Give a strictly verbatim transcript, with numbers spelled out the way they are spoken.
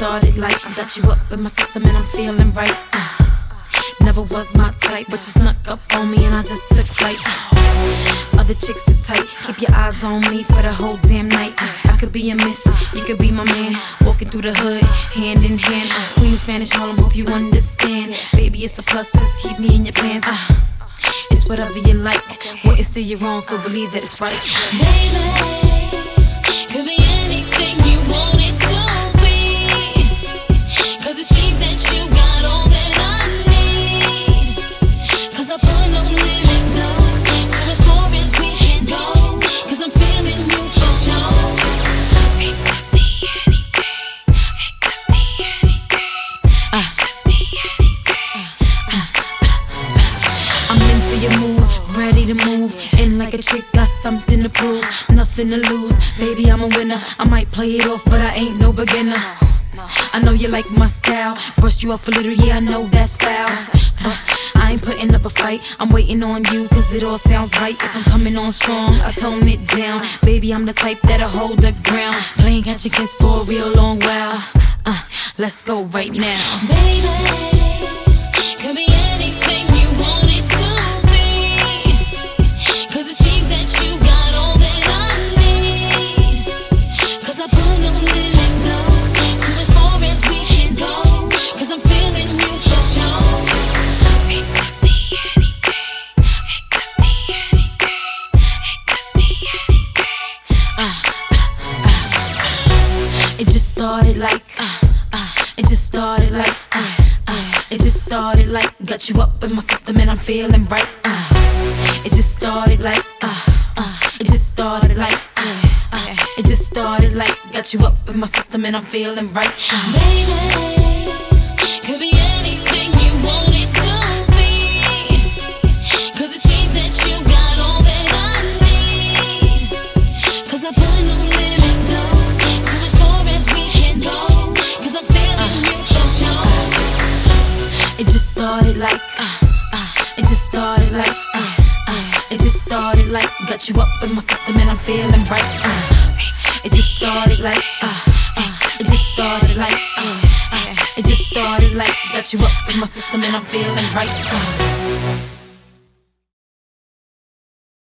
started like I got you up in my system and I'm feeling right. uh, Never was my type, but you snuck up on me and I just took flight. uh, Other chicks is tight, keep your eyes on me for the whole damn night. uh, I could be a miss, you could be my man. Walking through the hood, hand in hand. uh, Queen of Spanish Harlem, hope you understand. Baby, it's a plus, just keep me in your plans. uh, It's whatever you like, what is still you're wrong, so believe that it's right. Baby, could be anything you want it to be, 'cause it seems that you got all that I need. 'Cause I put no limits on, so as far as we can go, 'cause I'm feeling you for sure. It could be anything, it could be anything, it could be anything. I'm into your mood, ready to move in like a chick, got something to prove, nothing to lose. Baby, I'm a winner. I might play it off, but I ain't no beginner. I know you like my style, brushed you off a little, yeah, I know that's foul. But I ain't putting up a fight, I'm waiting on you, 'cause it all sounds right. If I'm coming on strong, I tone it down. Baby, I'm the type that'll hold the ground, playing catch and kiss for a real long while. uh, Let's go right now. Baby, could be anything you want it to be, 'cause it seems that you got all that I need. 'Cause I put no limits on, so as far as we can go, 'cause I'm feeling you for sure. It could be anything, it could be anything, it could be anything. uh, uh, uh. It just started like uh, uh, It just started like uh, uh, It just started like got you up in my system and I'm feeling right. uh, It just started like uh, uh, It just started like uh, uh, It just started like got you up in my system and I'm feeling right. uh. Baby, could be anything you want it to be, 'cause it seems that you got all that I need. 'Cause I put no limits on, so as far as we can go, 'cause I'm feeling you for sure. It just started like uh, uh, It just started like uh, uh, It just started like got you up in my system and I'm feeling right. uh, It just started like uh, uh, It just started like uh, uh, It just started like got you up in my system and I'm feeling right. uh.